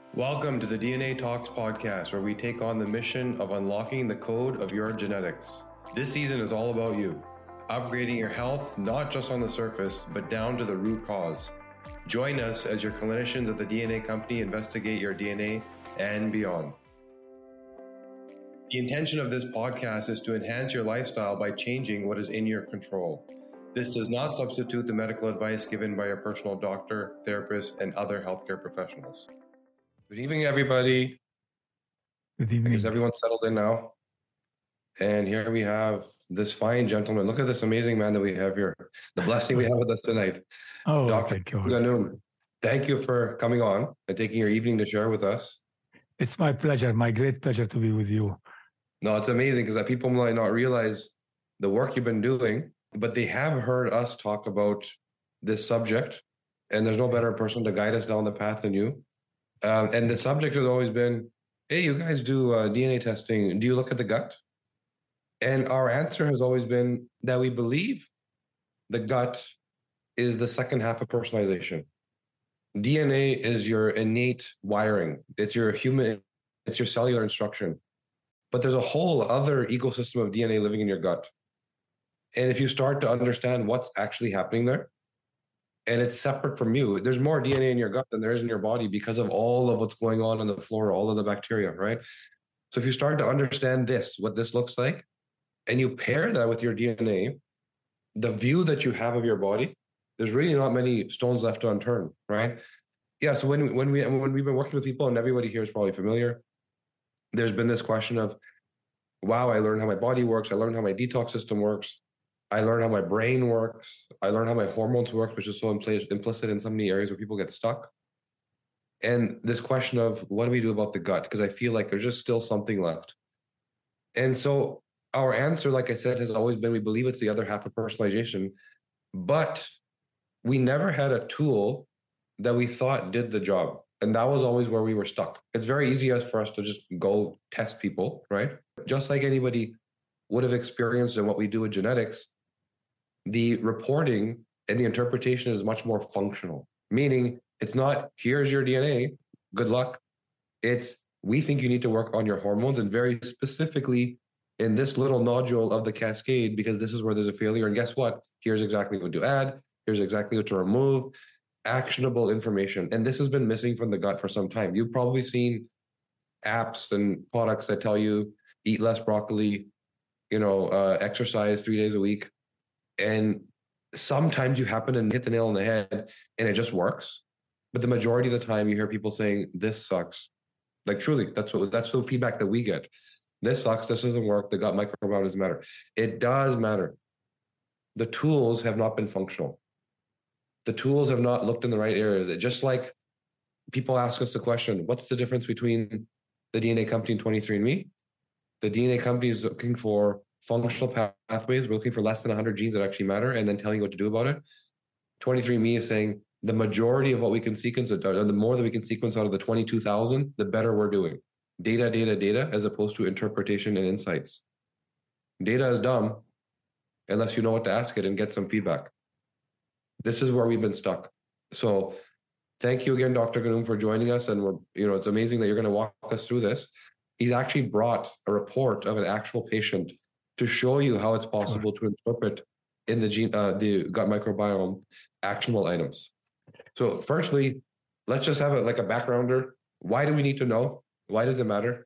Welcome to the DNA Talks podcast, where we take on the mission of unlocking the code of your genetics. This season is all about you, upgrading your health, not just on the surface, but down to the root cause. Join us as your clinicians at the DNA Company investigate your DNA and beyond. The intention of this podcast is to enhance your lifestyle by changing what is in your control. This does not substitute the medical advice given by your personal doctor, therapist, and other healthcare professionals. Good evening, everybody. Good evening. I guess everyone's settled in now. And here we have this fine gentleman. Look at this amazing man that we have here. The blessing we have with us tonight. Oh, Dr. thank you. Ganoum, thank you for coming on and taking your evening to share with us. It's my pleasure, my great pleasure to be with you. No, it's amazing because people might not realize the work you've been doing, but they have heard us talk about this subject, and there's no better person to guide us down the path than you. And the subject has always been, hey, you guys do DNA testing. Do you look at the gut? And our answer has always been that we believe the gut is the second half of personalization. DNA is your innate wiring. It's your cellular instruction. But there's a whole other ecosystem of DNA living in your gut. And if you start to understand what's actually happening there, and it's separate from you, there's more DNA in your gut than there is in your body because of all of what's going on the flora, all of the bacteria, right? So if you start to understand what this looks like, and you pair that with your DNA, the view that you have of your body, there's really not many stones left unturned, right? Yeah, so when we've been working with people, and everybody here is probably familiar, there's been this question of, wow, I learned how my body works, I learned how my detox system works, I learned how my brain works, I learned how my hormones work, which is so implicit in so many areas where people get stuck. And this question of, what do we do about the gut? Because I feel like there's just still something left. And so our answer, like I said, has always been, we believe it's the other half of personalization, but we never had a tool that we thought did the job. And that was always where we were stuck. It's very easy for us to just go test people, right? Just like anybody would have experienced in what we do with genetics, the reporting and the interpretation is much more functional. Meaning, it's not, here's your DNA, good luck. It's, we think you need to work on your hormones, and very specifically in this little nodule of the cascade, because this is where there's a failure. And guess what? Here's exactly what to add. Here's exactly what to remove. Actionable information. And this has been missing from the gut for some time. You've probably seen apps and products that tell you eat less broccoli, exercise 3 days a week. And sometimes you happen to hit the nail on the head and it just works. But the majority of the time you hear people saying, this sucks. Like truly, that's the feedback that we get. This sucks, this doesn't work, the gut microbiome doesn't matter. It does matter. The tools have not been functional. The tools have not looked in the right areas. It just like people ask us the question, what's the difference between the DNA company and 23andMe? The DNA company is looking for functional pathways. We're looking for less than 100 genes that actually matter and then telling you what to do about it. 23andMe is saying the majority of what we can sequence, or the more that we can sequence out of the 22,000, the better we're doing. Data, as opposed to interpretation and insights. Data is dumb unless you know what to ask it and get some feedback. This is where we've been stuck. So thank you again, Dr. Ganoum, for joining us. And it's amazing that you're going to walk us through this. He's actually brought a report of an actual patient to show you how it's possible to interpret in the gut microbiome actionable items. So firstly, let's just have a backgrounder. Why do we need to know? Why does it matter?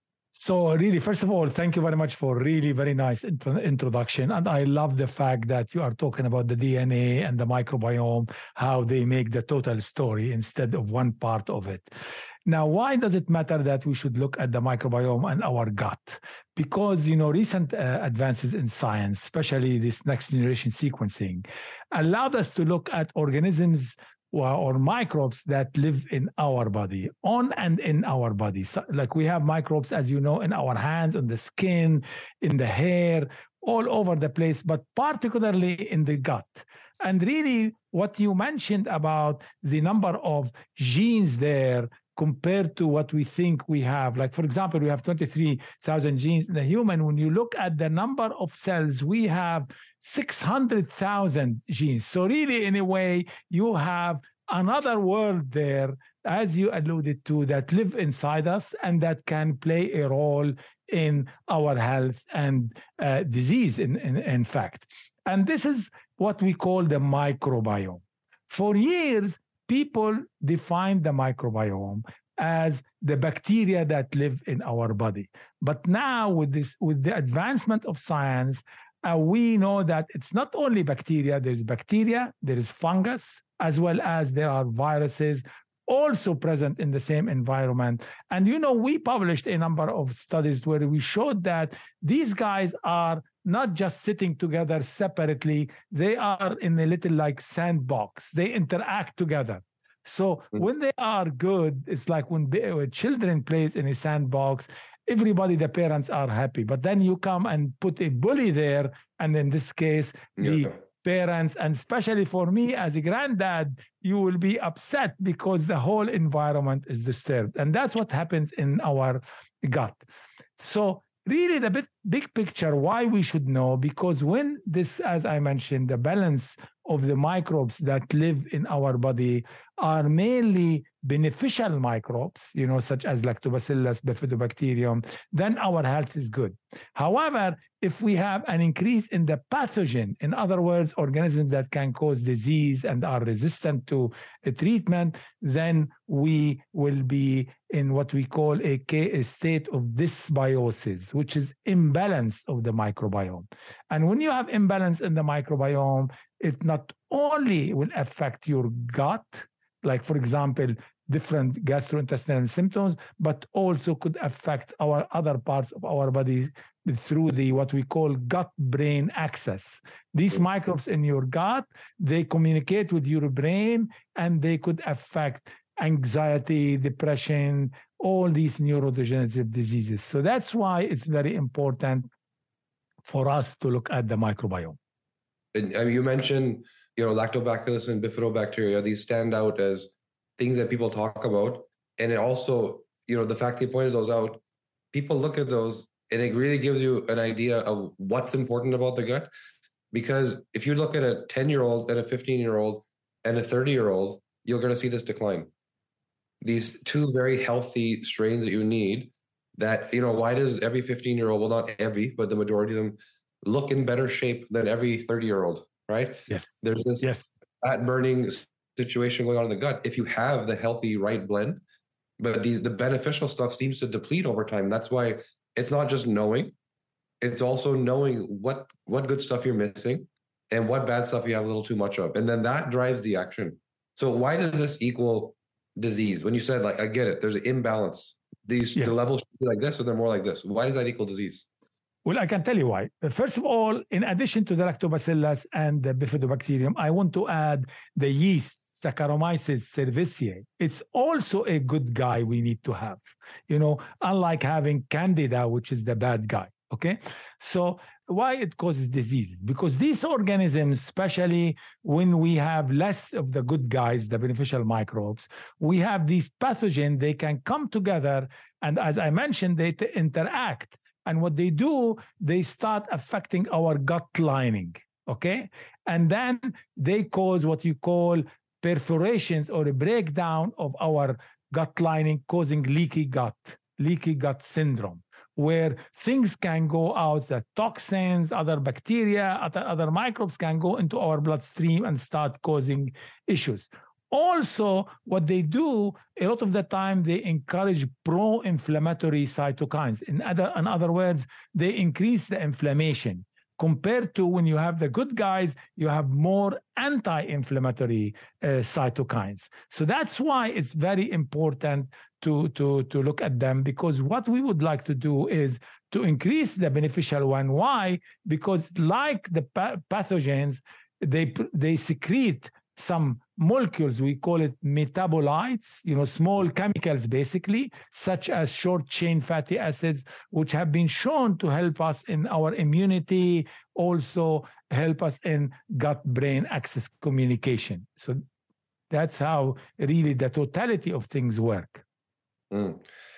So really, first of all, thank you very much for really very nice introduction. And I love the fact that you are talking about the DNA and the microbiome, how they make the total story instead of one part of it. Now, why does it matter that we should look at the microbiome and our gut? Because, recent advances in science, especially this next generation sequencing, allowed us to look at organisms or microbes that live in our body, on and in our body. So, like we have microbes, as you know, in our hands, on the skin, in the hair, all over the place, but particularly in the gut. And really, what you mentioned about the number of genes there compared to what we think we have. Like, for example, we have 23,000 genes in the human. When you look at the number of cells, we have 600,000 genes. So really, in a way, you have another world there, as you alluded to, that live inside us and that can play a role in our health and disease, in fact. And this is what we call the microbiome. For years, people defined the microbiome as the bacteria that live in our body. But now, with the advancement of science, we know that it's not only bacteria. There is fungus, as well as there are viruses also present in the same environment. And we published a number of studies where we showed that these guys are not just sitting together separately. They are in a little like sandbox. They interact together. So when they are good, it's like when children plays in a sandbox, everybody, the parents are happy. But then you come and put a bully there, and in this case, the parents, and especially for me as a granddad, you will be upset because the whole environment is disturbed. And that's what happens in our gut. So really the big picture, why we should know, because when this, as I mentioned, the balance of the microbes that live in our body are mainly beneficial microbes, such as Lactobacillus, Bifidobacterium, then our health is good. However, if we have an increase in the pathogen, in other words, organisms that can cause disease and are resistant to a treatment, then we will be in what we call a state of dysbiosis, which is imbalance of the microbiome. And when you have imbalance in the microbiome, it not only will affect your gut, like, for example, different gastrointestinal symptoms, but also could affect our other parts of our body through the what we call gut-brain axis. These microbes in your gut, they communicate with your brain, and they could affect anxiety, depression, all these neurodegenerative diseases. So that's why it's very important for us to look at the microbiome. And I mean, you mentioned, Lactobacillus and Bifidobacteria, these stand out as things that people talk about. And it also, the fact they pointed those out, people look at those and it really gives you an idea of what's important about the gut. Because if you look at a 10-year-old and a 15-year-old and a 30-year-old, you're going to see this decline. These two very healthy strains that you need, that, why does every 15-year-old, well, not every, but the majority of them, look in better shape than every 30-year-old, right? Yes. There's this fat burning situation going on in the gut if you have the healthy right blend, but the beneficial stuff seems to deplete over time. That's why it's not just knowing, it's also knowing what good stuff you're missing and what bad stuff you have a little too much of, and then that drives the action. So why does this equal disease? When you said, like, I get it, there's an imbalance. The levels should be like this, or they're more like this. Why does that equal disease? Well, I can tell you why. First of all, in addition to the Lactobacillus and the Bifidobacterium, I want to add the yeast, Saccharomyces cerevisiae. It's also a good guy we need to have, unlike having Candida, which is the bad guy. Okay. So why it causes diseases? Because these organisms, especially when we have less of the good guys, the beneficial microbes, we have these pathogens, they can come together. And as I mentioned, they interact. And what they do, they start affecting our gut lining. Okay. And then they cause what you call perforations or a breakdown of our gut lining, causing leaky gut syndrome, where things can go out, that toxins, other bacteria, other microbes can go into our bloodstream and start causing issues. Also, what they do, a lot of the time, they encourage pro-inflammatory cytokines. In other words, they increase the inflammation. Compared to when you have the good guys, you have more anti-inflammatory cytokines. So that's why it's very important to look at them, because what we would like to do is to increase the beneficial one. Why? Because like the pathogens, they secrete some molecules, we call it metabolites, small chemicals basically, such as short chain fatty acids, which have been shown to help us in our immunity, also help us in gut-brain axis communication. So that's how really the totality of things work. And,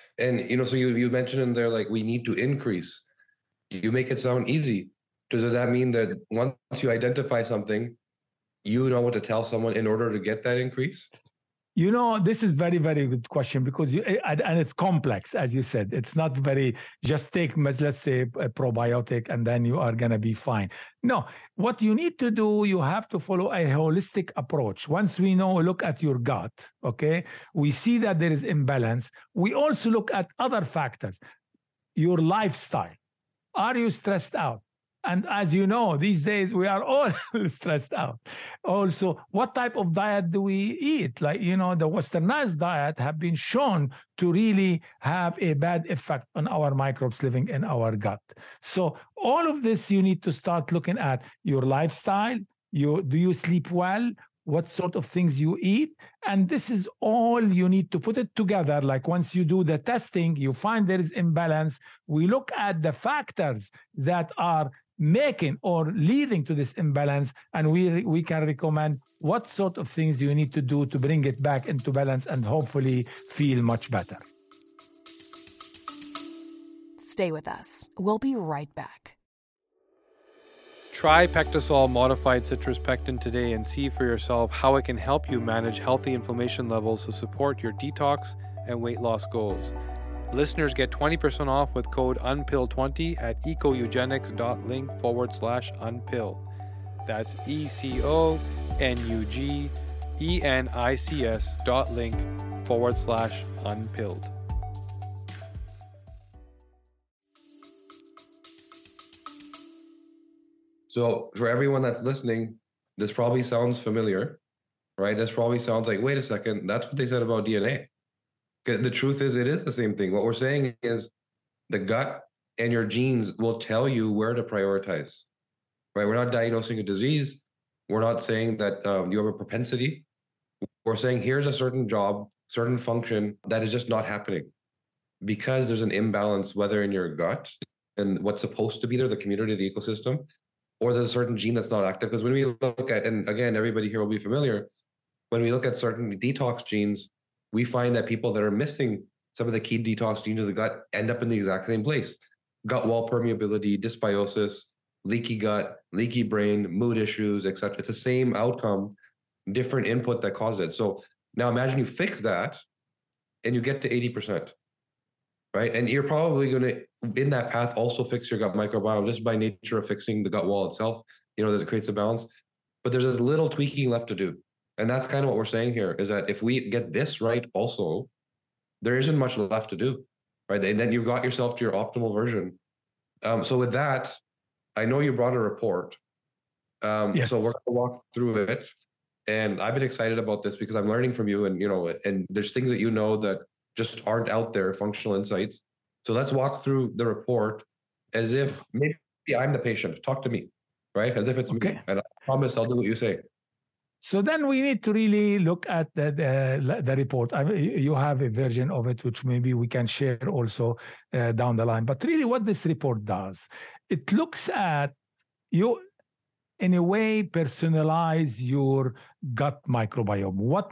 so you mentioned in there, like, we need to increase. You make it sound easy. Does that mean that once you identify something, you know what to tell someone in order to get that increase? You know, this is very, very good question because and it's complex, as you said. It's not very just take, let's say, a probiotic and then you are going to be fine. No, what you need to do, you have to follow a holistic approach. Once we know, look at your gut, okay, we see that there is imbalance. We also look at other factors, your lifestyle. Are you stressed out? And as you know, these days we are all stressed out. Also, what type of diet do we eat? Like, you know, the westernized diet have been shown to really have a bad effect on our microbes living in our gut. So all of this, you need to start looking at your lifestyle. Do you sleep well? What sort of things you eat? And this is all you need to put it together. Like once you do the testing, you find there is imbalance. We look at the factors that are making or leading to this imbalance, and we can recommend what sort of things you need to do to bring it back into balance and hopefully feel much better. Stay with us. We'll be right back. Try Pectosol modified citrus pectin today and see for yourself how it can help you manage healthy inflammation levels to support your detox and weight loss goals. Listeners get 20% off with code UNPILL20 at ecoeugenics.link/unpill. That's ECONUGENICS.link/unpilled. So for everyone that's listening, this probably sounds familiar, right? This probably sounds like, wait a second, that's what they said about DNA. The truth is, it is the same thing. What we're saying is the gut and your genes will tell you where to prioritize, right? We're not diagnosing a disease. We're not saying that you have a propensity. We're saying here's a certain job, certain function that is just not happening because there's an imbalance, whether in your gut and what's supposed to be there, the community, the ecosystem, or there's a certain gene that's not active. Because when we look at, and again, everybody here will be familiar, when we look at certain detox genes, we find that people that are missing some of the key detox genes of the gut end up in the exact same place. Gut wall permeability, dysbiosis, leaky gut, leaky brain, mood issues, etc. It's the same outcome, different input that causes it. So now imagine you fix that and you get to 80%, right? And you're probably going to, in that path, also fix your gut microbiome just by nature of fixing the gut wall itself, you know, that it creates a balance. But there's a little tweaking left to do. And that's kind of what we're saying here, is that if we get this right also, there isn't much left to do, right? And then you've got yourself to your optimal version. So with that, I know you brought a report. Yes. So we're going to walk through it. And I've been excited about this because I'm learning from you, and, you know, and there's things that you know that just aren't out there, functional insights. So let's walk through the report as if maybe I'm the patient. Talk to me, right? As if it's me. And I promise I'll do what you say. So then we need to really look at the report. You have a version of it, which maybe we can share also down the line. But really what this report does, it looks at you, in a way, personalize your gut microbiome. What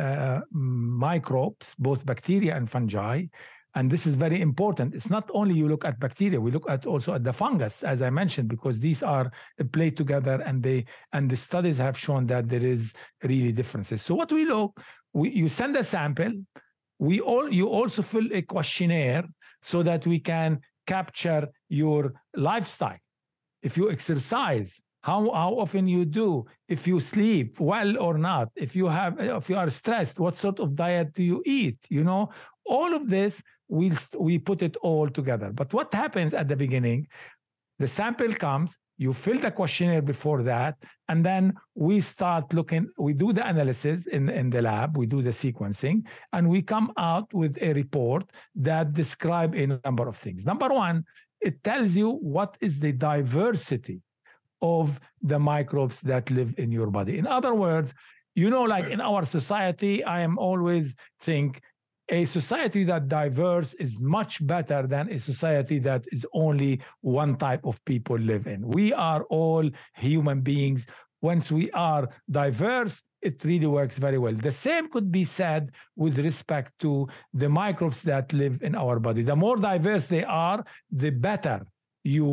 microbes, both bacteria and fungi, and this is very important. It's not only you look at bacteria, we look at also at the fungus, as I mentioned, because these are played together, and the studies have shown that there is really differences. So what we look, you send a sample, you also fill a questionnaire so that we can capture your lifestyle. If you exercise, how often you do, if you sleep well or not, if you are stressed, what sort of diet do you eat? You know, all of this, we put it all together. But what happens at the beginning, the sample comes, you fill the questionnaire before that, and then we start looking, we do the analysis in the lab, we do the sequencing, and we come out with a report that describes a number of things. Number one, it tells you what is the diversity of the microbes that live in your body. In other words, you know, like in our society, I am always think a society that diverse is much better than a society that is only one type of people live in. We are all human beings. Once we are diverse, it really works very well. The same could be said with respect to the microbes that live in our body. The more diverse they are, the better you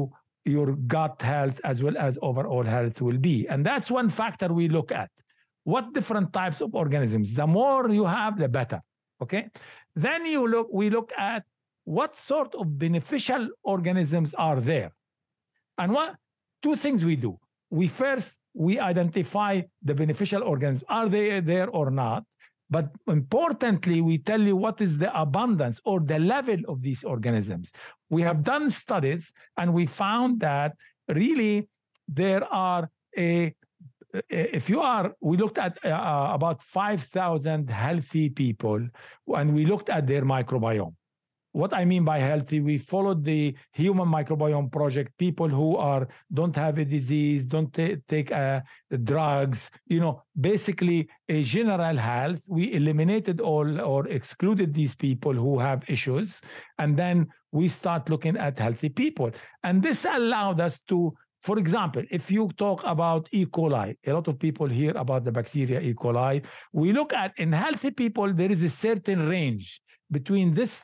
your gut health as well as overall health will be. And that's one factor we look at. What different types of organisms? The more you have, the better. Okay. Then we look at what sort of beneficial organisms are there. And two things we do. We identify the beneficial organisms. Are they there or not? But importantly, we tell you what is the abundance or the level of these organisms. We have done studies and we found that really there are we looked at about 5,000 healthy people and we looked at their microbiome. What I mean by healthy, we followed the Human Microbiome Project, people who don't have a disease, don't take drugs, basically a general health. We eliminated all or excluded these people who have issues. And then we start looking at healthy people. And this allowed us to, for example, if you talk about E. coli, a lot of people hear about the bacteria E. coli. We look at in healthy people, there is a certain range. Between this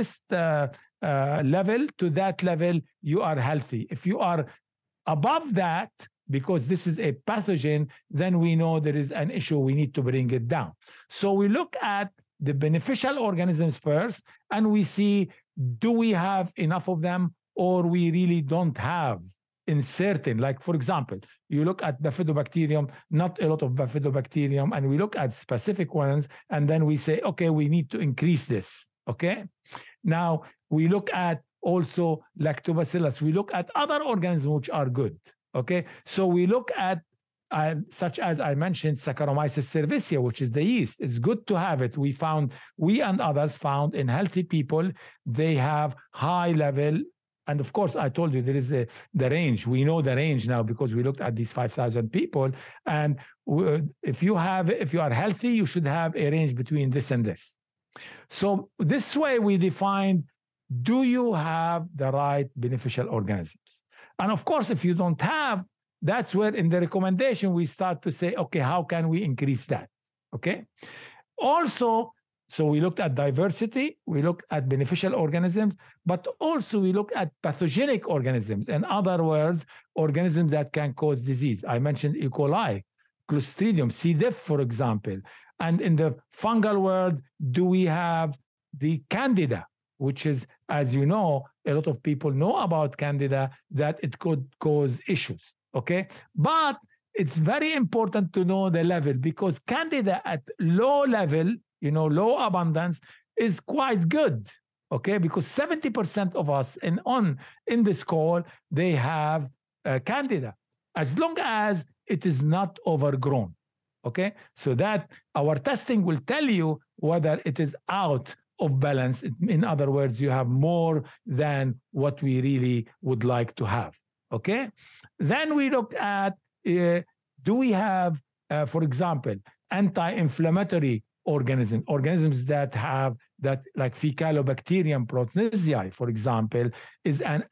level to that level, you are healthy. If you are above that, because this is a pathogen, then we know there is an issue. We need to bring it down. So we look at the beneficial organisms first, and we see, do we have enough of them, or we really don't have in certain, like, for example, you look at Bifidobacterium, not a lot of Bifidobacterium, and we look at specific ones, and then we say, okay, we need to increase this, okay? Now, we look at also Lactobacillus. We look at other organisms which are good, okay? So we look at, such as I mentioned, Saccharomyces cerevisiae, which is the yeast. It's good to have it. We and others found in healthy people, they have high level. And of course, I told you there is the range. We know the range now because we looked at these 5,000 people. And if you are healthy, you should have a range between this and this. So this way we define, do you have the right beneficial organisms? And of course, if you don't have, that's where in the recommendation we start to say, okay, how can we increase that? Okay. Also, so we looked at diversity, we looked at beneficial organisms, but also we look at pathogenic organisms. In other words, organisms that can cause disease. I mentioned E. coli, Clostridium, C. diff, for example. And in the fungal world, do we have the Candida, which is, as you know, a lot of people know about Candida, that it could cause issues, okay? But it's very important to know the level, because Candida at low level, low abundance, is quite good, okay? Because 70% of us in this call, they have Candida, as long as it is not overgrown, okay? So that our testing will tell you whether it is out of balance. In other words, you have more than what we really would like to have, okay? Then we looked at, do we have, for example, anti-inflammatory organisms that have that, like Faecalibacterium proteinsiae, for example, is an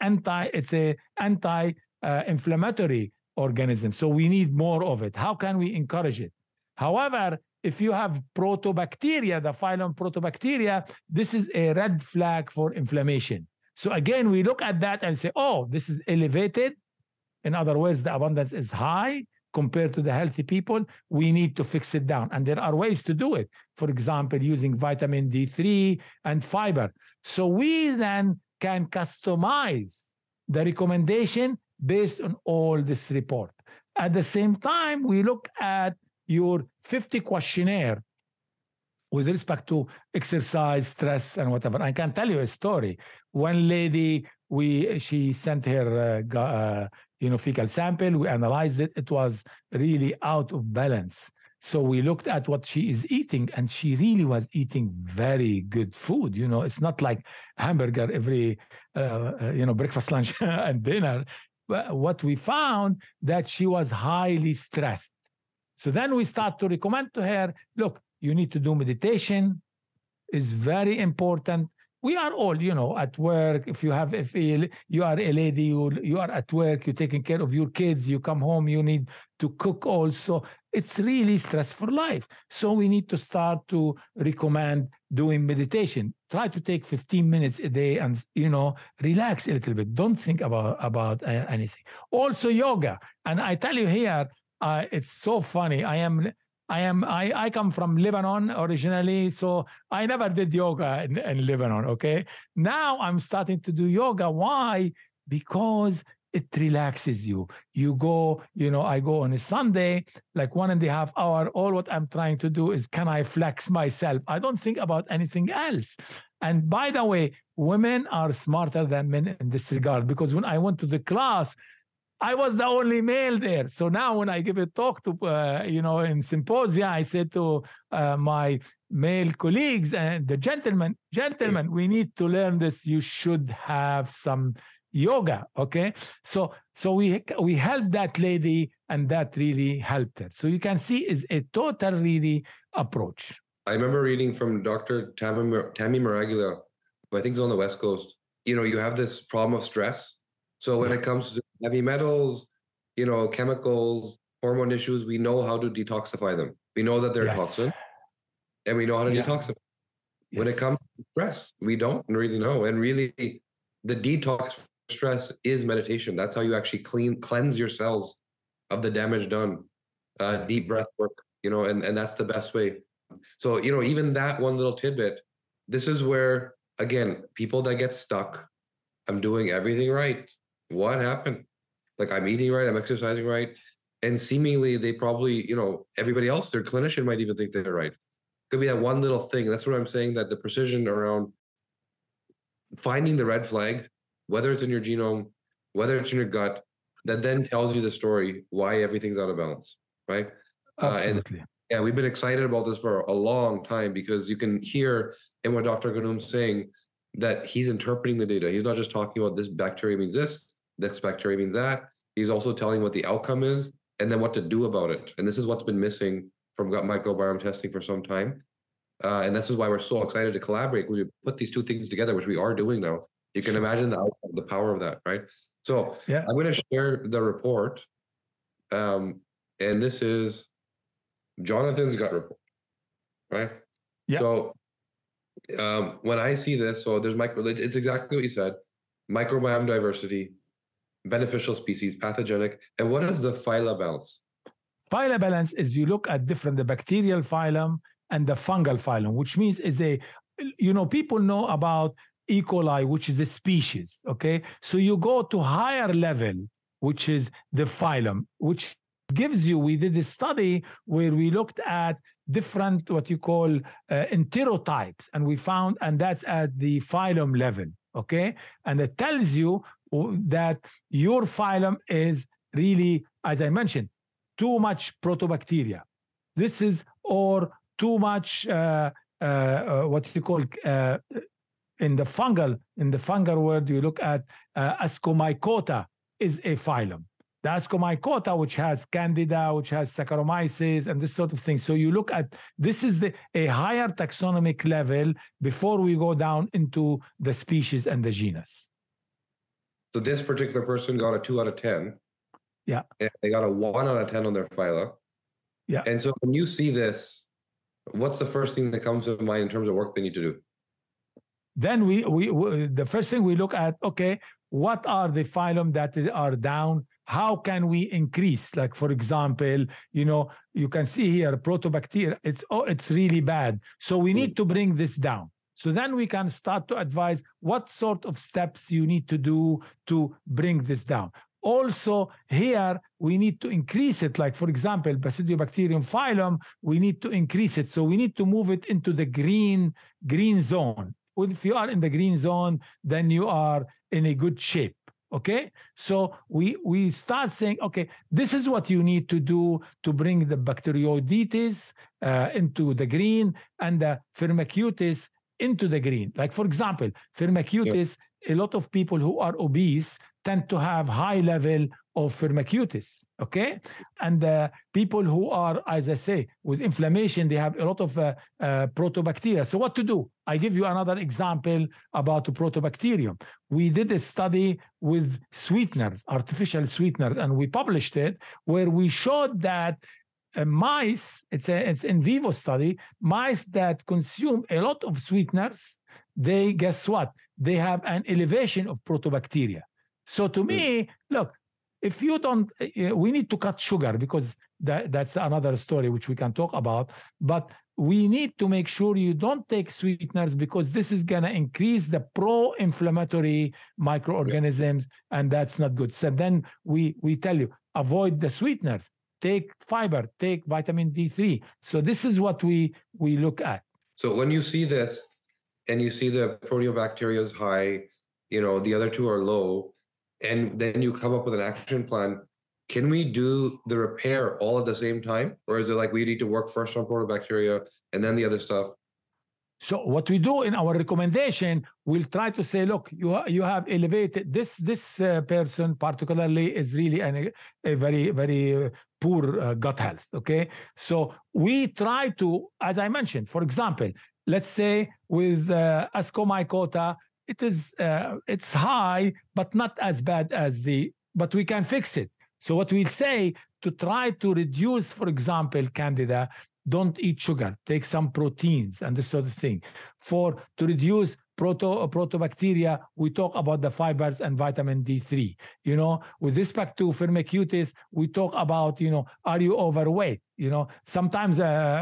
anti-inflammatory organism. So we need more of it. How can we encourage it? However, if you have Protobacteria, the phylum Protobacteria, this is a red flag for inflammation. So again, we look at that and say, oh, this is elevated. In other words, the abundance is high compared to the healthy people. We need to fix it down. And there are ways to do it. For example, using vitamin D3 and fiber. So we then can customize the recommendation based on all this report. At the same time, we look at your 50 questionnaire with respect to exercise, stress, and whatever. I can tell you a story. One lady, she sent her fecal sample. We analyzed it. It was really out of balance. So we looked at what she is eating, and she really was eating very good food. It's not like hamburger every, breakfast, lunch, and dinner. But what we found, that she was highly stressed. So then we start to recommend to her, look, you need to do meditation. Is very important. we are all, at work. If you are a lady, you are at work, you're taking care of your kids, you come home, you need to cook also. It's really stressful life. So we need to start to recommend doing meditation. Try to take 15 minutes a day and, relax a little bit. Don't think about anything. Also yoga. And I tell you here, it's so funny. I come from Lebanon originally, so I never did yoga in Lebanon, okay? Now I'm starting to do yoga. Why? Because it relaxes you. You go, I go on a Sunday, like 1.5 hours. All what I'm trying to do is, can I flex myself? I don't think about anything else. And by the way, women are smarter than men in this regard, because when I went to the class, I was the only male there. So now when I give a talk to, in symposia, I said to my male colleagues and the gentlemen, we need to learn this. You should have some yoga, okay? So we helped that lady, and that really helped her. So you can see is a total really approach. I remember reading from Dr. Tammy Maraglia, who I think is on the West Coast. You have this problem of stress. So when it comes to heavy metals, chemicals, hormone issues, we know how to detoxify them. We know that they're toxin, and we know how to detoxify. Yes. When it comes to stress, we don't really know. And really, the detox stress is meditation. That's how you actually cleanse your cells of the damage done. Deep breath work, and that's the best way. So, even that one little tidbit, this is where, again, people that get stuck, I'm doing everything right. What happened? Like, I'm eating right, I'm exercising right. And seemingly they probably, everybody else, their clinician might even think they're right. Could be that one little thing. That's what I'm saying, that the precision around finding the red flag, whether it's in your genome, whether it's in your gut, that then tells you the story, why everything's out of balance, right? Absolutely. And we've been excited about this for a long time, because you can hear in what Dr. Ghunoum's saying that he's interpreting the data. He's not just talking about this bacteria means this bacteria means that. He's also telling what the outcome is and then what to do about it. And this is what's been missing from gut microbiome testing for some time. And this is why we're so excited to collaborate. We put these two things together, which we are doing now. You can imagine the power of that, right? So I'm going to share the report. And this is Jonathan's gut report, right? Yeah. So when I see this, so there's it's exactly what you said: microbiome diversity, beneficial species, pathogenic, and what is the phyla balance? Phyla balance is you look at the bacterial phylum and the fungal phylum, which means people know about E. coli, which is a species, okay? So you go to higher level, which is the phylum, which gives you, we did a study where we looked at different, what you call enterotypes, and we found, and that's at the phylum level, okay? And it tells you that your phylum is really, as I mentioned, too much protobacteria. This is, or too much, what you call, in the fungal world, you look at Ascomycota is a phylum. The Ascomycota, which has Candida, which has Saccharomyces, and this sort of thing. So you look at, this is a higher taxonomic level before we go down into the species and the genus. So this particular person got a 2 out of 10. Yeah. And they got a 1 out of 10 on their phyla. Yeah. And so when you see this, what's the first thing that comes to mind in terms of work they need to do? Then we the first thing we look at, okay, what are the phylum that are down? How can we increase? Like, for example, you can see here protobacteria, it's really bad. So we need to bring this down. So then we can start to advise what sort of steps you need to do to bring this down. Also here, we need to increase it. Like, for example, Basidiobacterium phylum, we need to increase it. So we need to move it into the green zone. If you are in the green zone, then you are in a good shape. Okay, so we start saying, okay, this is what you need to do to bring the Bacteroidetes into the green and the Firmicutes into the green. Like, for example, Firmicutes, a lot of people who are obese tend to have high level of Firmicutes. Okay, and people who are, as I say, with inflammation, they have a lot of protobacteria. So what to do? I give you another example about protobacterium. We did a study with sweeteners, artificial sweeteners, and we published it where we showed that mice, it's in vivo study, mice that consume a lot of sweeteners, they, guess what? They have an elevation of protobacteria. So to me, look, if you don't, we need to cut sugar because that's another story which we can talk about. But we need to make sure you don't take sweeteners because this is going to increase the pro-inflammatory microorganisms, and that's not good. So then we tell you, avoid the sweeteners, take fiber, take vitamin D3. So this is what we look at. So when you see this and you see the proteobacteria is high, the other two are low, and then you come up with an action plan, can we do the repair all at the same time? Or is it like we need to work first on protobacteria and then the other stuff? So what we do in our recommendation, we'll try to say, look, you have elevated, this person particularly is really a very, very poor gut health, okay? So we try to, as I mentioned, for example, let's say with Ascomycota, it's high, but not as bad as but we can fix it. So what we say to try to reduce, for example, Candida, don't eat sugar, take some proteins and this sort of thing. To reduce protobacteria, we talk about the fibers and vitamin D3. With respect to Firmicutes, we talk about, are you overweight? Sometimes,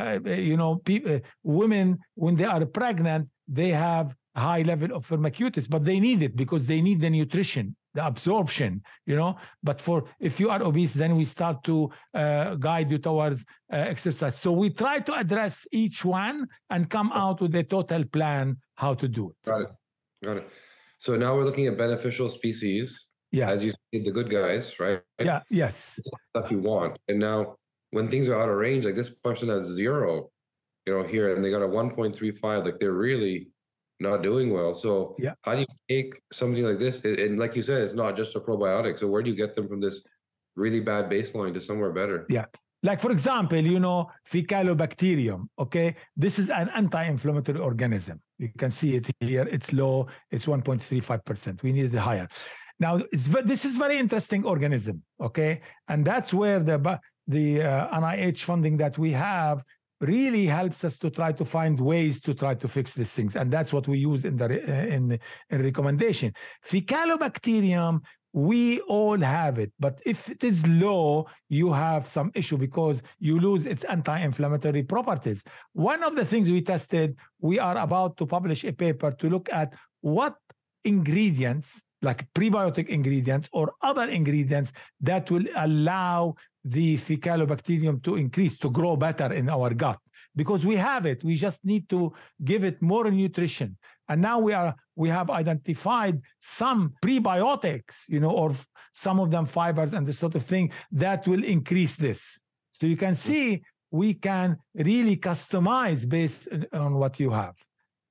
women, when they are pregnant, they have high level of Firmicutes, but they need it because they need the nutrition, the absorption, but if you are obese, then we start to guide you towards exercise. So we try to address each one and come out with a total plan how to do it. Got it. So now we're looking at beneficial species. Yeah. As you said, the good guys, right? Yeah. Yes. It's stuff you want. And now when things are out of range, like this person has 0, here, and they got a 1.35, like they're really not doing well. So how do you take something like this? And like you said, it's not just a probiotic. So where do you get them from this really bad baseline to somewhere better? Yeah. Like, for example, Faecalibacterium, okay? This is an anti-inflammatory organism. You can see it here. It's low. It's 1.35%. We need it higher. Now, this is very interesting organism, okay? And that's where the NIH funding that we have really helps us to try to find ways to try to fix these things. And that's what we use in the recommendation. Faecalibacterium, we all have it, but if it is low, you have some issue because you lose its anti-inflammatory properties. One of the things we tested, we are about to publish a paper to look at what ingredients, like prebiotic ingredients or other ingredients, that will allow the Faecalibacterium to grow better in our gut, because we have it. We just need to give it more nutrition. And now we have identified some prebiotics, or some of them fibers and this sort of thing that will increase this. So you can see we can really customize based on what you have.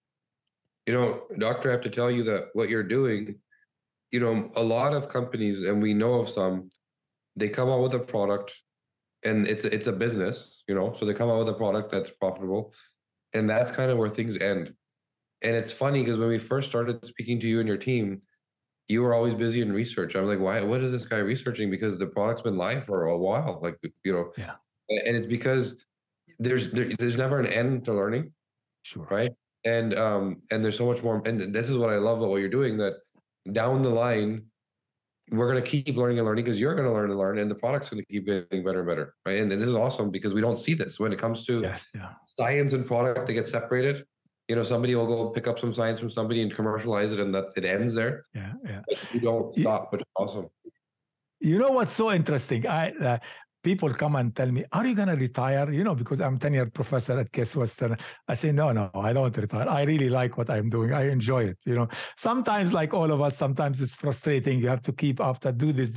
Doctor, I have to tell you that what you're doing, a lot of companies, and we know of some, they come out with a product and it's a business, so they come out with a product that's profitable, and that's kind of where things end. And it's funny because when we first started speaking to you and your team, you were always busy in research. I'm like, why? What is this guy researching? Because the product's been live for a while, Yeah. And it's because there's never an end to learning. Sure. Right. And there's so much more. And this is what I love about what you're doing, that down the line, we're going to keep learning and learning because you're going to learn and learn, and the product's going to keep getting better and better. Right. And this is awesome because we don't see this when it comes to science and product. They get separated. Somebody will go pick up some science from somebody and commercialize it, and it ends there. Yeah. But you don't stop, which is awesome. What's so interesting? People come and tell me, are you going to retire? Because I'm a 10-year professor at Case Western. I say, no, I don't retire. I really like what I'm doing. I enjoy it. Sometimes, like all of us, sometimes it's frustrating. You have to keep after, do this.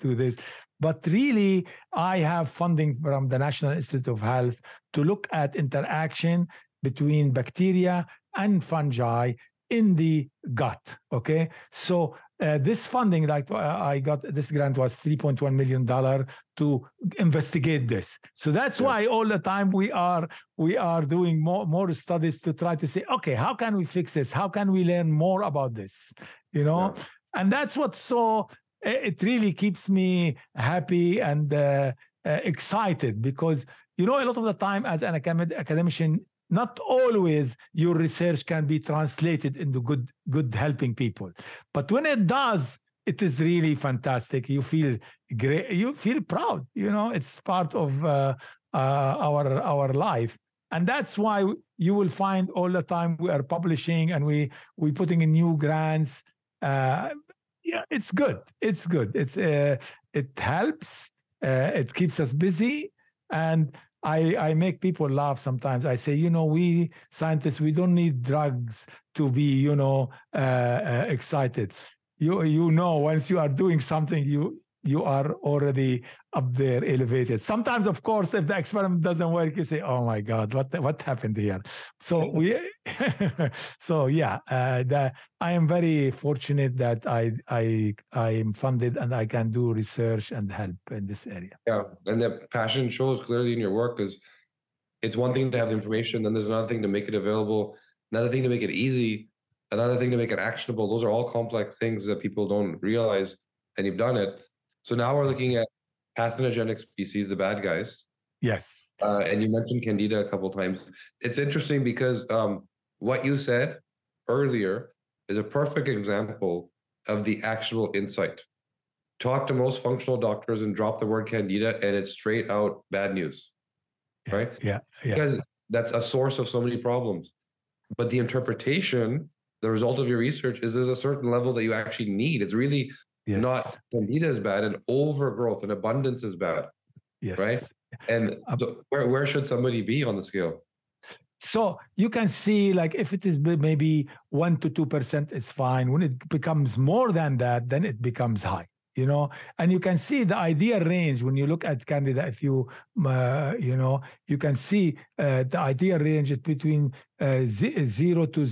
But really, I have funding from the National Institute of Health to look at interaction between bacteria and fungi in the gut. Okay. So this funding, like I got this grant was $3.1 million to investigate this. So that's why all the time we are doing more studies to try to say, okay, how can we fix this? How can we learn more about this? And that's what it really keeps me happy and excited, because a lot of the time as an academician, not always your research can be translated into good helping people. But when it does, it is really fantastic. You feel great. You feel proud. It's part of our life. And that's why you will find all the time we are publishing and we putting in new grants. It's good. It's good. It helps. It keeps us busy. And I make people laugh sometimes. I say, we scientists, we don't need drugs to be, excited. Once you are doing something, you are already up there, elevated. Sometimes, of course, if the experiment doesn't work, you say, "Oh my God, what happened here?" So I am very fortunate that I am funded and I can do research and help in this area. Yeah, and the passion shows clearly in your work. Is it's one thing to have the information, then there's another thing to make it available, another thing to make it easy, another thing to make it actionable. Those are all complex things that people don't realize, and you've done it. So now we're looking at parthenogenic species, the bad guys. Yes. And you mentioned Candida a couple of times. It's interesting because what you said earlier is a perfect example of the actual insight. Talk to most functional doctors and drop the word Candida, and it's straight out bad news, right? Yeah. Because that's a source of so many problems. But the interpretation, the result of your research, is there's a certain level that you actually need. It's really not Candida is bad, and overgrowth and abundance is bad. Yes. Right. And so where should somebody be on the scale? So you can see, like, if it is maybe 1 to 2%, it's fine. When it becomes more than that, then it becomes high. And you can see the ideal range when you look at Candida. If you you can see the ideal range is between 0 to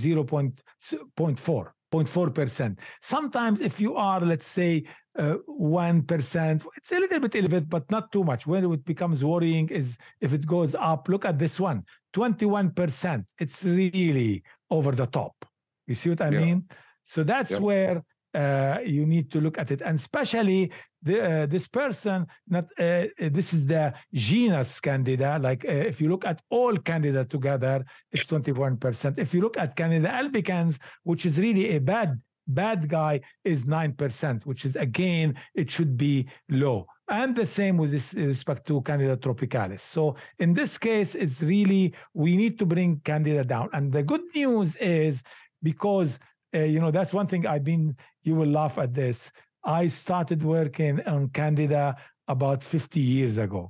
0.4%. Sometimes if you are, let's say, 1%, it's a little bit elevated, but not too much. When it becomes worrying is if it goes up. Look at this one, 21%. It's really over the top. You see what I mean? So that's where you need to look at it, and especially this person. This is the genus Candida. Like if you look at all Candida together, it's 21%. If you look at Candida albicans, which is really a bad guy, is 9%, which is, again, it should be low. And the same with respect to Candida tropicalis. So in this case, it's really, we need to bring Candida down. And the good news is, because that's one thing you will laugh at this. I started working on Candida about 50 years ago.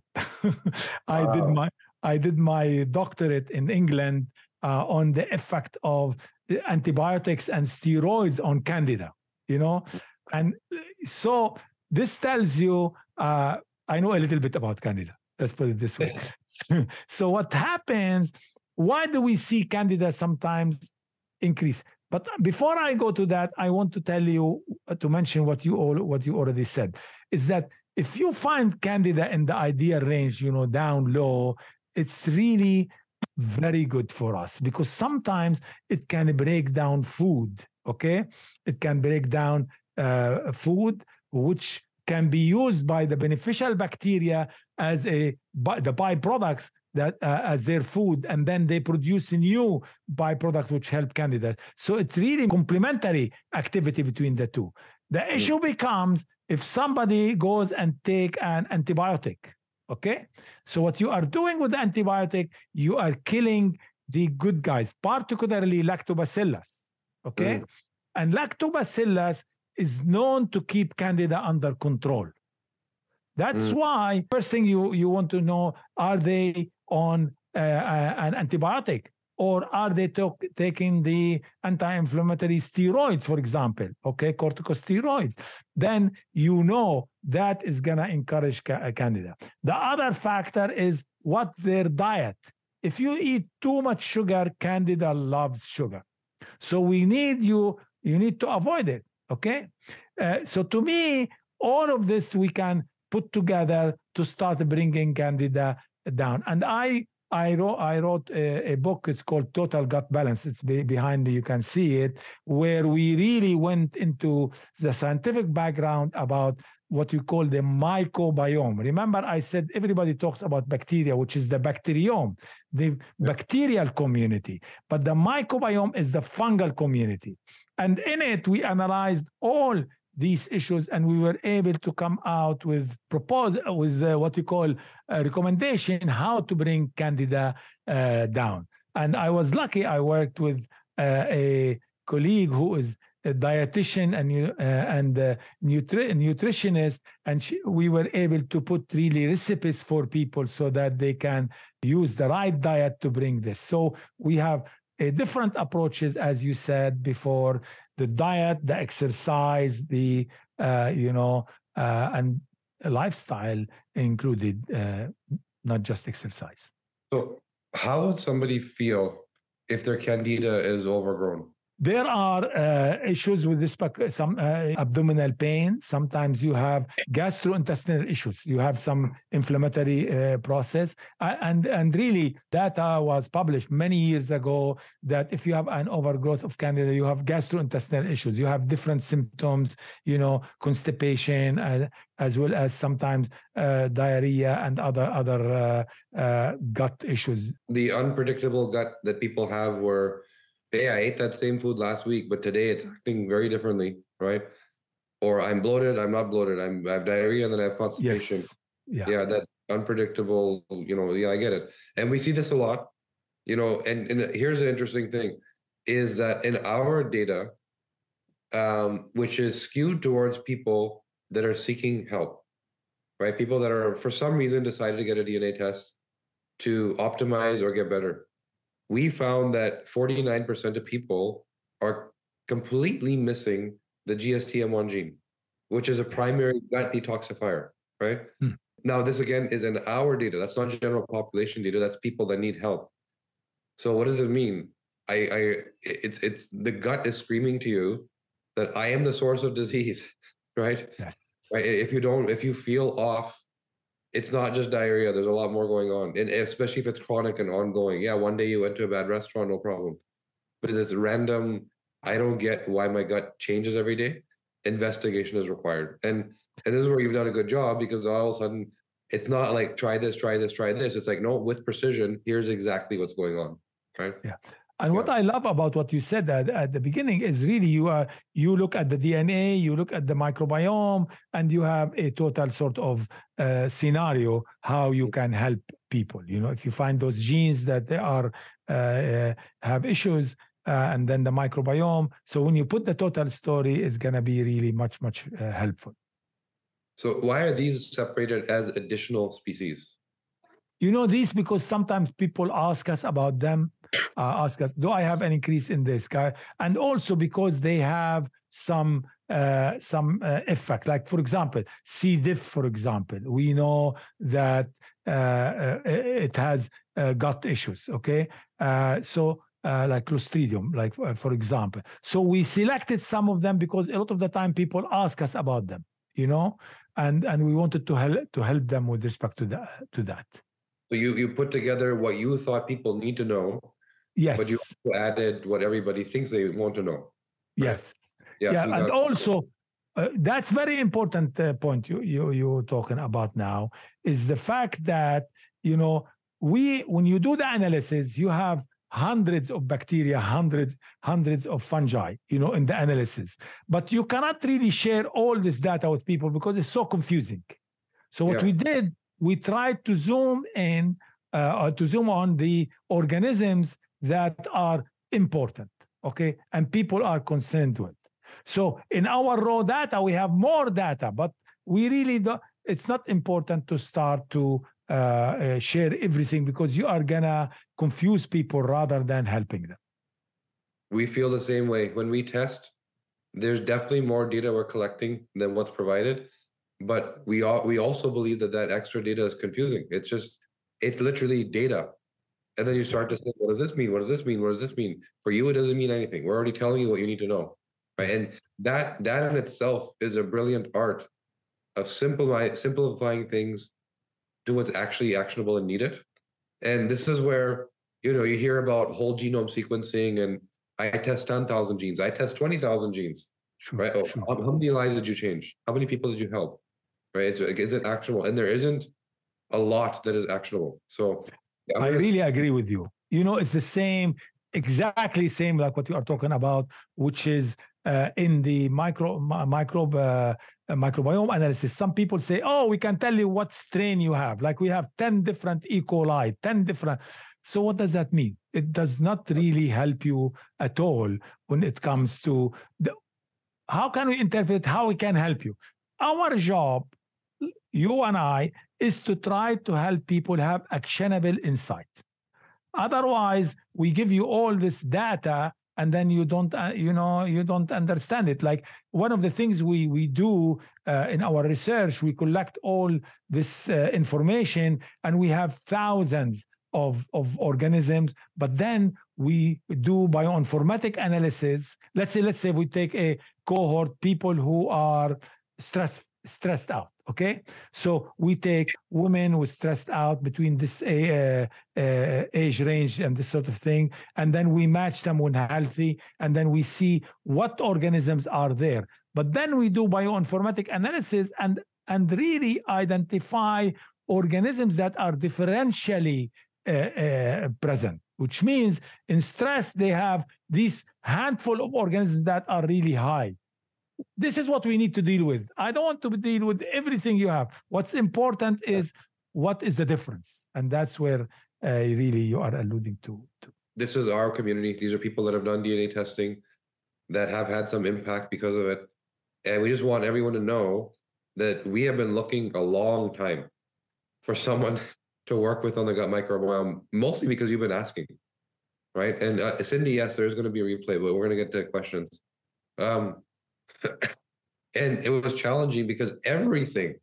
I did my doctorate in England on the effect of antibiotics and steroids on Candida, and so this tells you, I know a little bit about Candida. Let's put it this way. So what happens, why do we see Candida sometimes increase? But before I go to that, I want to tell you, to mention what you already said, is that if you find Candida in the ideal range, down low, it's really very good for us, because sometimes it can break down food. Okay, it can break down food, which can be used by the beneficial bacteria as the byproducts that as their food, and then they produce a new byproduct which help Candida. So it's really complementary activity between the two. The issue becomes if somebody goes and take an antibiotic. Okay, so what you are doing with the antibiotic, you are killing the good guys, particularly lactobacillus. Okay, and lactobacillus is known to keep Candida under control. That's why first thing you want to know, are they on an antibiotic, or are they taking the anti-inflammatory steroids, for example, corticosteroids? Then that is going to encourage Candida. The other factor is what their diet. If you eat too much sugar, Candida loves sugar. So you need to avoid it. Okay, so to me, all of this we can put together to start bringing Candida down. And I wrote a book. It's called Total Gut Balance. It's behind me. You can see it, where we really went into the scientific background about what we call the microbiome. Remember, I said everybody talks about bacteria, which is the bacteriome, the bacterial community, but the microbiome is the fungal community. And in it, we analyzed all these issues, and we were able to come out with what we call a recommendation how to bring Candida down. And I was lucky. I worked with a colleague who is a dietitian and nutritionist, and we were able to put really recipes for people so that they can use the right diet to bring this. So we have different approaches, as you said before: the diet, the exercise, the and lifestyle included, not just exercise. So how would somebody feel if their Candida is overgrown? There are issues with this, some abdominal pain. Sometimes you have gastrointestinal issues. You have some inflammatory process. And really, data was published many years ago that if you have an overgrowth of Candida, you have gastrointestinal issues. You have different symptoms, constipation, as well as sometimes diarrhea and other gut issues. The unpredictable gut that people have where, hey, I ate that same food last week, but today it's acting very differently, right? Or I'm bloated, I'm not bloated, I have diarrhea, and then I have constipation. Yes. Yeah, that unpredictable, yeah, I get it. And we see this a lot, and here's the interesting thing, is that in our data, which is skewed towards people that are seeking help, right? People that are, for some reason, decided to get a DNA test to optimize or get better. We found that 49% of people are completely missing the GSTM1 gene, which is a primary gut detoxifier, right? Now, this again is in our data. That's not general population data. That's people that need help. So what does it mean? It's the gut is screaming to you that I am the source of disease, right? Yes. Right. If you feel off, it's not just diarrhea. There's a lot more going on, and especially if it's chronic and ongoing. Yeah, one day you went to a bad restaurant, no problem. But it's random. I don't get why my gut changes every day. Investigation is required, and this is where you've done a good job, because all of a sudden it's not like try this. It's like, no, with precision, here's exactly what's going on, right? Yeah. And what I love about what you said at the beginning is really you look at the DNA, you look at the microbiome, and you have a total sort of scenario how you can help people. If you find those genes that they are have issues, and then the microbiome. So when you put the total story, it's going to be really much helpful. So why are these separated as additional species? These because sometimes people ask us about them. Ask us, do I have an increase in this guy? And also because they have some effect. Like, for example, C. diff, for example, we know that it has gut issues, okay? So like Clostridium, like for example. So we selected some of them because a lot of the time people ask us about them, and we wanted to help them with respect to that. So you put together what you thought people need to know. Yes. But you added what everybody thinks they want to know. Right? Yes. Yeah. And also, that's very important point you're talking about now, is the fact that, when you do the analysis, you have hundreds of bacteria, hundreds of fungi, in the analysis. But you cannot really share all this data with people because it's so confusing. So what we did, we tried to zoom in, to zoom on the organisms that are important, okay, and people are concerned with. So in our raw data, we have more data, but we really it's not important to start to share everything, because you are gonna confuse people rather than helping them. We feel the same way. When we test, there's definitely more data we're collecting than what's provided, but we also believe that extra data is confusing. It's literally data. And then you start to say, what does this mean? What does this mean? What does this mean? For you, it doesn't mean anything. We're already telling you what you need to know. right? And that in itself is a brilliant art of simplifying things to what's actually actionable and needed. And this is where, you hear about whole genome sequencing, and I test 10,000 genes, I test 20,000 genes, Sure, right? Oh, sure. how many lives did you change? How many people did you help? Right? Is it actionable? And there isn't a lot that is actionable. So I really agree with you. It's the same, exactly same like what you are talking about, which is in the microbiome analysis. Some people say, oh, we can tell you what strain you have. Like we have 10 different E. coli, 10 different. So what does that mean? It does not really help you at all when it comes to how can we interpret, how we can help you. Our job, you and I, is to try to help people have actionable insight. Otherwise, we give you all this data and then you don't understand it. Like one of the things we do in our research, we collect all this information, and we have thousands of organisms, but then we do bioinformatic analysis. Let's say we take a cohort, people who are stressed out. Okay, so we take women who are stressed out between this age range and this sort of thing, and then we match them with healthy, and then we see what organisms are there. But then we do bioinformatic analysis and really identify organisms that are differentially present, which means in stress they have this handful of organisms that are really high. This is what we need to deal with. I don't want to deal with everything you have. What's important is what is the difference, and that's where really you are alluding to. This is our community. These are people that have done DNA testing, that have had some impact because of it, and we just want everyone to know that we have been looking a long time for someone to work with on the gut microbiome, mostly because you've been asking, right? And Cindy, yes, there's going to be a replay, but we're going to get to questions. And it was challenging because everything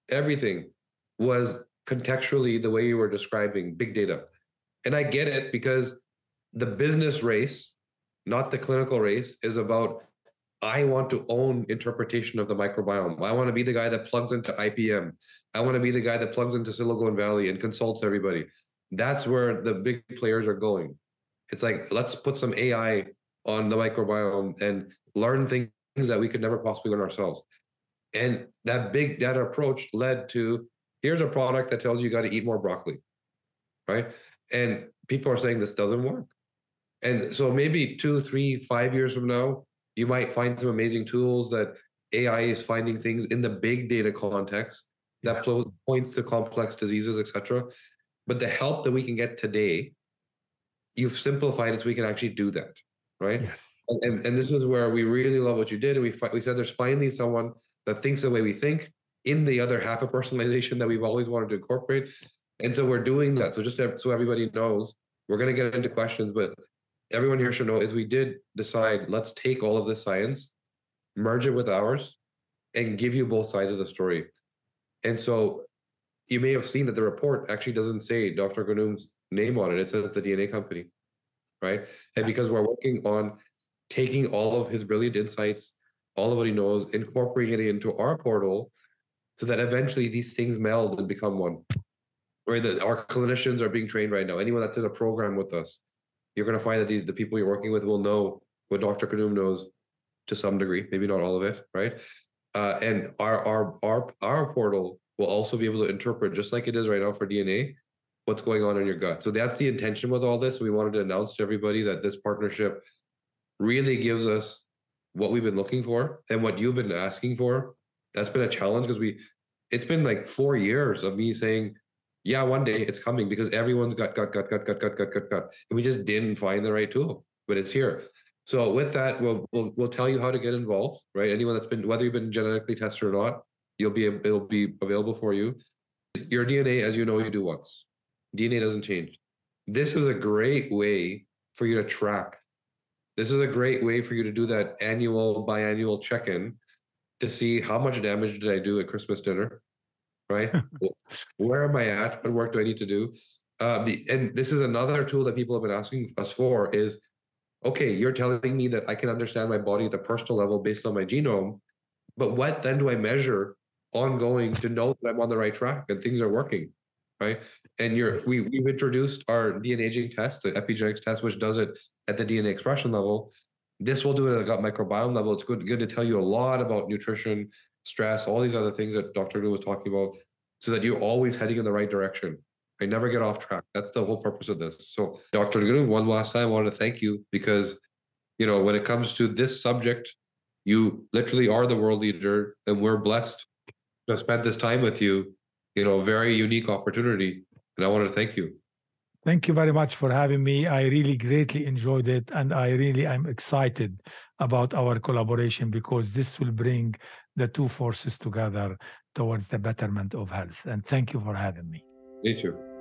was contextually the way you were describing big data. And I get it, because the business race, not the clinical race, is about, I want to own interpretation of the microbiome. I want to be the guy that plugs into IPM. I want to be the guy that plugs into Silicon Valley and consults everybody. That's where the big players are going. It's like, let's put some AI on the microbiome and learn things that we could never possibly learn ourselves. And that big data approach led to, here's a product that tells you got to eat more broccoli, right? And people are saying this doesn't work. And so maybe 2, 3, 5 years from now, you might find some amazing tools that AI is finding things in the big data context that points to complex diseases, etc. But the help that we can get today, you've simplified it so we can actually do that, right? Yes. And this is where we really love what you did. And we said there's finally someone that thinks the way we think, in the other half of personalization that we've always wanted to incorporate. And so we're doing that. So just so everybody knows, we're going to get into questions, but everyone here should know is we did decide, let's take all of this science, merge it with ours, and give you both sides of the story. And so you may have seen that the report actually doesn't say Dr. Ghunoom's name on it. It says the DNA company, right? And because we're working on taking all of his brilliant insights, all of what he knows, incorporating it into our portal, so that eventually these things meld and become one. Right? That our clinicians are being trained right now. Anyone that's in a program with us, you're going to find that the people you're working with will know what Dr. Ghunoom knows to some degree, maybe not all of it, right? And our portal will also be able to interpret, just like it is right now for DNA, what's going on in your gut. So that's the intention with all this. We wanted to announce to everybody that this partnership really gives us what we've been looking for and what you've been asking for. That's been a challenge, because it's been like 4 years of me saying, yeah, one day it's coming, because everyone's got. And we just didn't find the right tool, but it's here. So with that, we'll tell you how to get involved, right? Anyone that's been, whether you've been genetically tested or not, it'll be available for you. Your DNA, as you know, you do once. DNA doesn't change. This is a great way for you to track. This is a great way for you to do that biannual check-in to see how much damage did I do at Christmas dinner, right? Where am I at? What work do I need to do? And this is another tool that people have been asking us for, is okay, you're telling me that I can understand my body at the personal level based on my genome, but what then do I measure ongoing to know that I'm on the right track and things are working, right? And we've introduced our DNA aging test, the epigenetics test, which does it at the DNA expression level. This will do it at the gut microbiome level. It's good to tell you a lot about nutrition, stress, all these other things that Dr. New was talking about, so that you're always heading in the right direction. I never get off track. That's the whole purpose of this. So, Dr. Guru, one last time, I wanted to thank you because, when it comes to this subject, you literally are the world leader, and we're blessed to have spent this time with you. A very unique opportunity, and I want to thank you. Thank you very much for having me. I really greatly enjoyed it, and I'm excited about our collaboration because this will bring the two forces together towards the betterment of health. And thank you for having me. Me too.